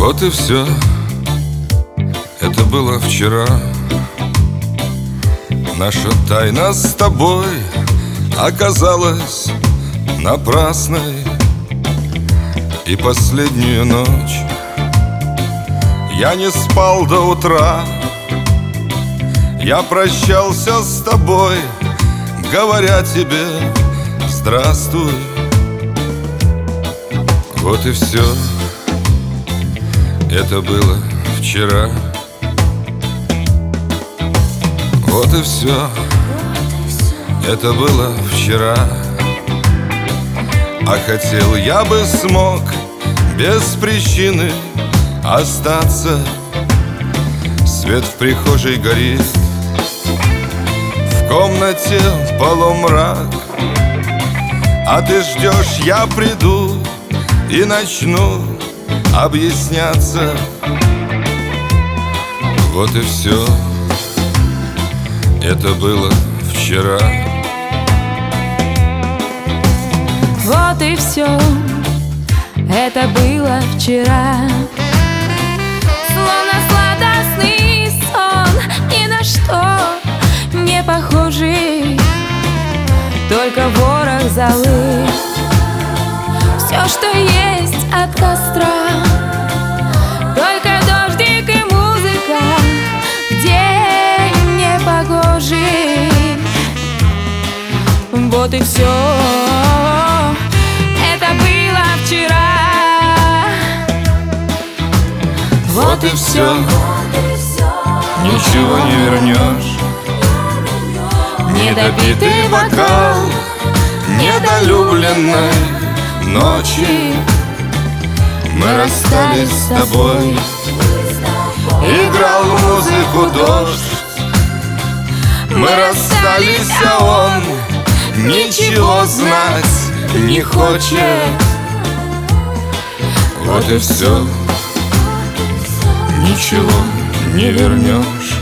Вот и все. Это было вчера. Наша тайна с тобой оказалась напрасной. И последнюю ночь я не спал до утра. Я прощался с тобой, говоря тебе здравствуй. Вот и все. Это было вчера. Вот и все. Это было вчера. А хотел я бы смог без причины остаться. Свет в прихожей горит, в комнате полумрак. А ты ждешь, я приду и начну объясняться. Вот и все. Это было вчера. Вот и все. Это было вчера. Словно сладостный сон, ни на что не похожий, только ворох золы. Все, что есть от костра, только дождик и музыка в день непогожий. Вот и все. Это было вчера. Вот и все. Ничего не вернешь. Недопитый бокал недолюбленной ночи. Мы расстались с тобой. Играл музыку дождь. Мы расстались, а он ничего знать не хочет. Вот и все. Ничего не вернешь.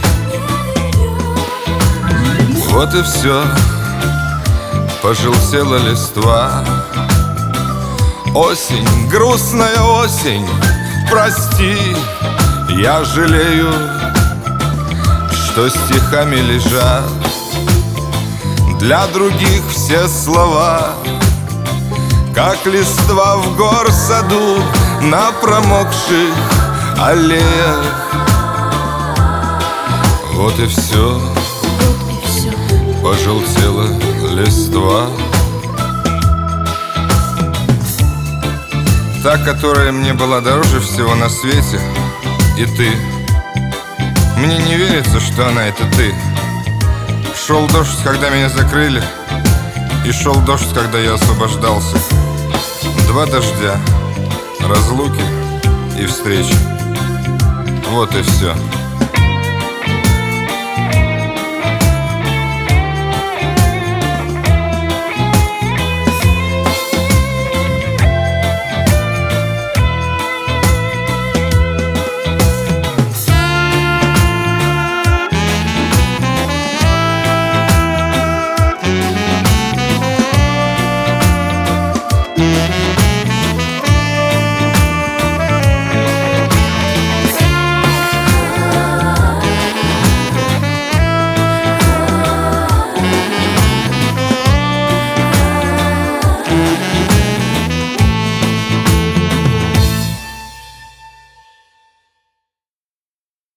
Вот и все. Пожелтела листва. Осень, грустная осень, прости, я жалею, что стихами лежат для других все слова, как листва в горсаду на промокших аллеях. Вот и все. Пожелтела листва. Та, которая мне была дороже всего на свете, и ты. Мне не верится, что она — это ты. Шел дождь, когда меня закрыли, и шел дождь, когда я освобождался. Два дождя, разлуки и встречи. Вот и все.